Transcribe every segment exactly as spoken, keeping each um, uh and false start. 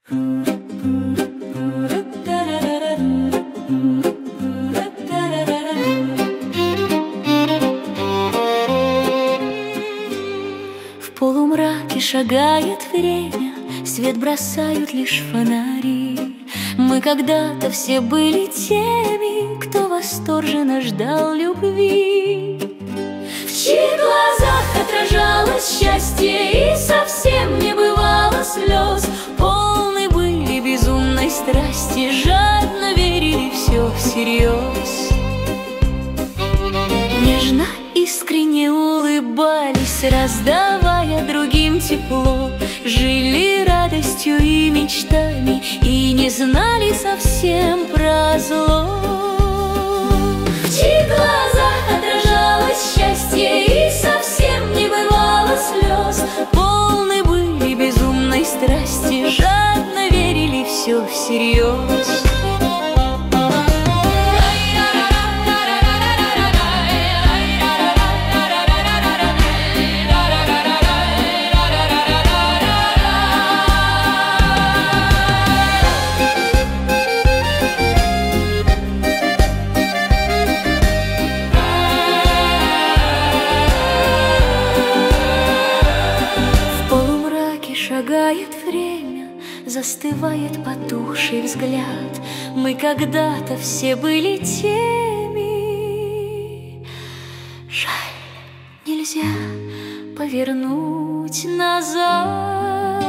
В полумраке шагает время, свет бросают лишь фонари. Мы когда-то все были теми, кто восторженно ждал любви, в чьих глазах отражалось счастье и совсем не бывало слез. Полны были безумной страсти, жадно верили все всерьез. Нежно, искренне улыбались, раздавая другим тепло. Жили радостью и мечтами и не знали совсем про зло. В чьих глазах отражалось счастье и совсем не бывало слез. Полны были безумной страсти, жадно верили все всерьез. Шагает время, застывает потухший взгляд. Мы когда-то все были теми. Жаль, нельзя повернуть назад.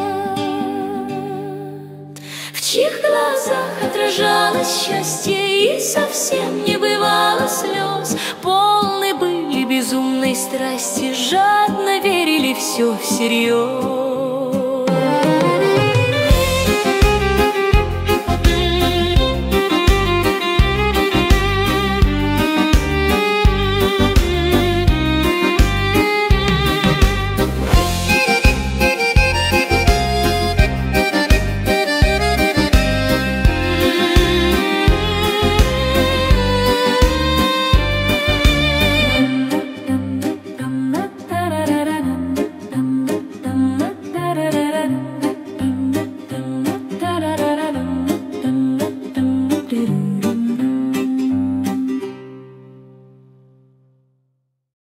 В чьих глазах отражалось счастье и совсем не бывало слез. Полны были безумной страсти, жадно верили все всерьез.